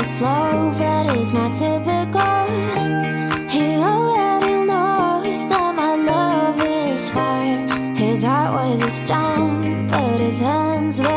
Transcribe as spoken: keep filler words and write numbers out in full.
slow, but it's not typical. He already knows that my love is fire. His heart was a stone, but his hands were